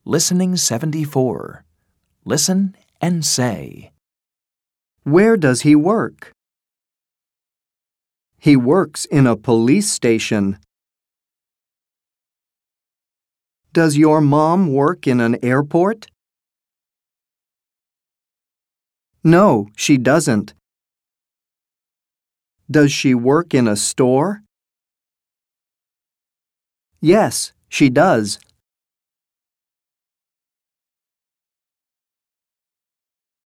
Listening 74. Listen and say. Where does he work? He works in a police station. Does your mom work in an airport? No, she doesn't. Does she work in a store? Yes, she does.